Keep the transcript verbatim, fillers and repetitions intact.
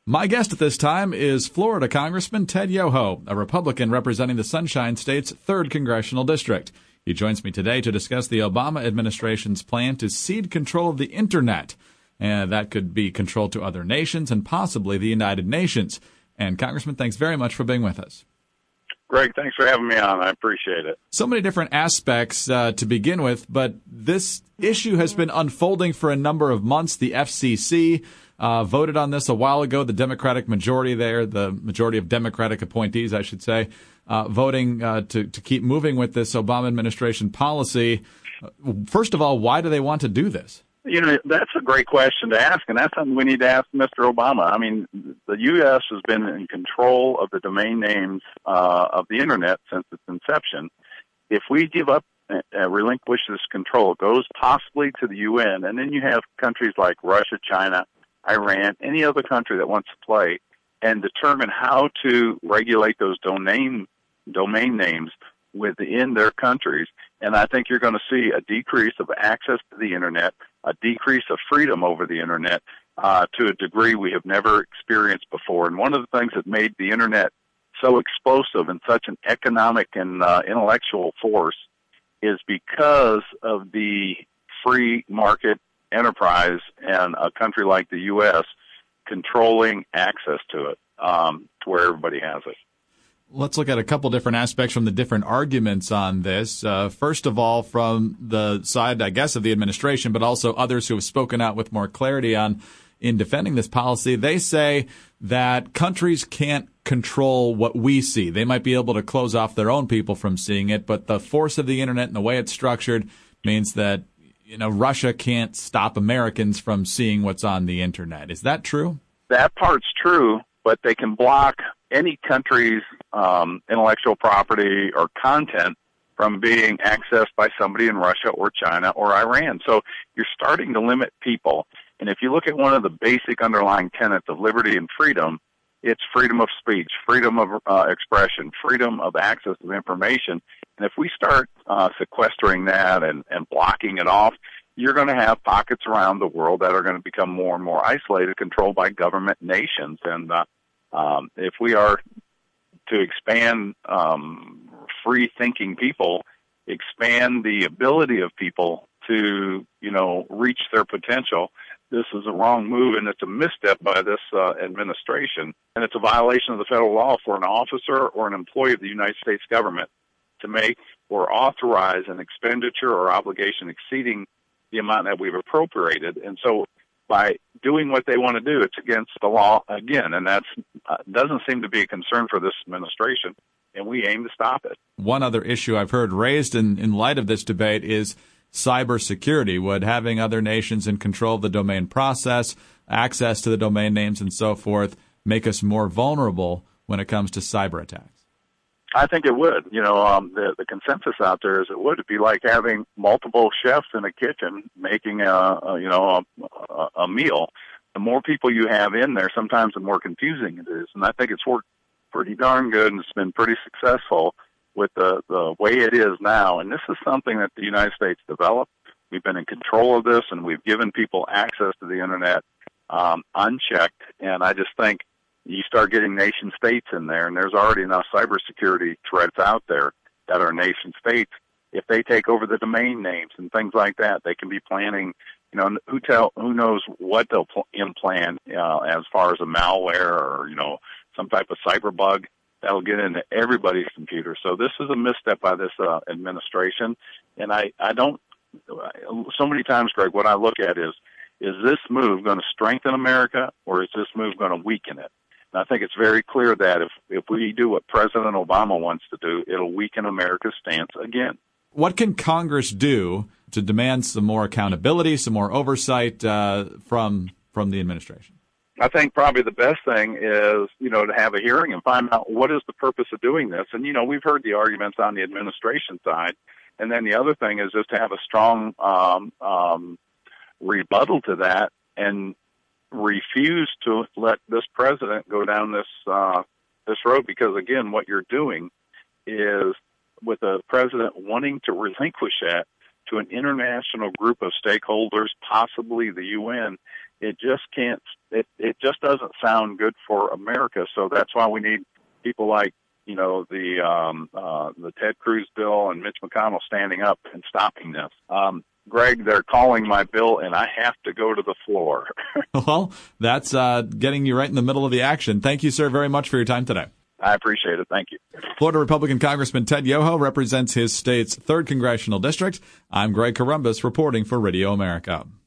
My guest at this time is Florida Congressman Ted Yoho, a Republican representing the Sunshine State's third Congressional District. He joins me today to discuss the Obama administration's plan to cede control of the Internet. And that could be control to other nations and possibly the United Nations. And Congressman, thanks very much for being with us. Greg, thanks for having me on. I appreciate it. So many different aspects uh, to begin with, but this issue has been unfolding for a number of months. The F C C uh, voted on this a while ago. The Democratic majority there, the majority of Democratic appointees, I should say, uh, voting uh, to, to keep moving with this Obama administration policy. First of all, why do they want to do this? You know, that's a great question to ask, and that's something we need to ask Mister Obama. I mean, the U S has been in control of the domain names uh, of the Internet since its inception. If we give up, uh, relinquish this control, it goes possibly to the U N, and then you have countries like Russia, China, Iran, any other country that wants to play and determine how to regulate those domain domain names within their countries. And I think you're going to see a decrease of access to the Internet, a decrease of freedom over the Internet uh, to a degree we have never experienced before. And one of the things that made the Internet so explosive and such an economic and uh, intellectual force is because of the free market enterprise and a country like the U S controlling access to it, um, to where everybody has it. Let's look at a couple different aspects from the different arguments on this. Uh, first of all, from the side, I guess, of the administration, but also others who have spoken out with more clarity on in defending this policy, they say that countries can't control what we see. They might be able to close off their own people from seeing it, but the force of the Internet and the way it's structured means that, you know, Russia can't stop Americans from seeing what's on the Internet. Is that true? That part's true, but they can block any country's um, intellectual property or content from being accessed by somebody in Russia or China or Iran. So you're starting to limit people. And if you look at one of the basic underlying tenets of liberty and freedom, it's freedom of speech, freedom of uh, expression, freedom of access to information. And if we start uh, sequestering that and, and blocking it off, you're going to have pockets around the world that are going to become more and more isolated, controlled by government nations. And uh, um, if we are to expand um, free-thinking people, expand the ability of people to, you know, reach their potential, this is a wrong move, and it's a misstep by this uh, administration. And it's a violation of the federal law for an officer or an employee of the United States government to make or authorize an expenditure or obligation exceeding the amount that we've appropriated. And so by doing what they want to do, it's against the law again, and that uh, doesn't seem to be a concern for this administration, and we aim to stop it. One other issue I've heard raised in, in light of this debate is cybersecurity. Would having other nations in control of the domain process, access to the domain names and so forth, make us more vulnerable when it comes to cyber attacks? I think it would. You know, um, the, the consensus out there is it would be like having multiple chefs in a kitchen making a, a you know, a, a, a meal. The more people you have in there, sometimes the more confusing it is. And I think it's worked pretty darn good, and it's been pretty successful with the, the way it is now. And this is something that the United States developed. We've been in control of this, and we've given people access to the Internet um, unchecked. And I just think you start getting nation states in there, and there's already enough cybersecurity threats out there that are nation states. If they take over the domain names and things like that, they can be planning, you know, who tell, who knows what they'll pl- implant uh, as far as a malware or, you know, some type of cyber bug that'll get into everybody's computer. So this is a misstep by this uh, administration. And I, I don't, so many times, Greg, what I look at is, is this move going to strengthen America, or is this move going to weaken it? And I think it's very clear that if, if we do what President Obama wants to do, it'll weaken America's stance again. What can Congress do to demand some more accountability, some more oversight uh, from from the administration? I think probably the best thing is, you know, to have a hearing and find out what is the purpose of doing this. And, you know, we've heard the arguments on the administration side. And then the other thing is just to have a strong um, um, rebuttal to that and refuse to let this president go down this uh, this road, because again, what you're doing is, with the president wanting to relinquish that to an international group of stakeholders, possibly the U N, it just can't, it, it just doesn't sound good for America. So that's why we need people like, you know, the, um, uh, the Ted Cruz bill and Mitch McConnell standing up and stopping this. Um, Greg, they're calling my bill, and I have to go to the floor. Well, that's uh, getting you right in the middle of the action. Thank you, sir, very much for your time today. I appreciate it. Thank you. Florida Republican Congressman Ted Yoho represents his state's third Congressional District. I'm Greg Corombos reporting for Radio America.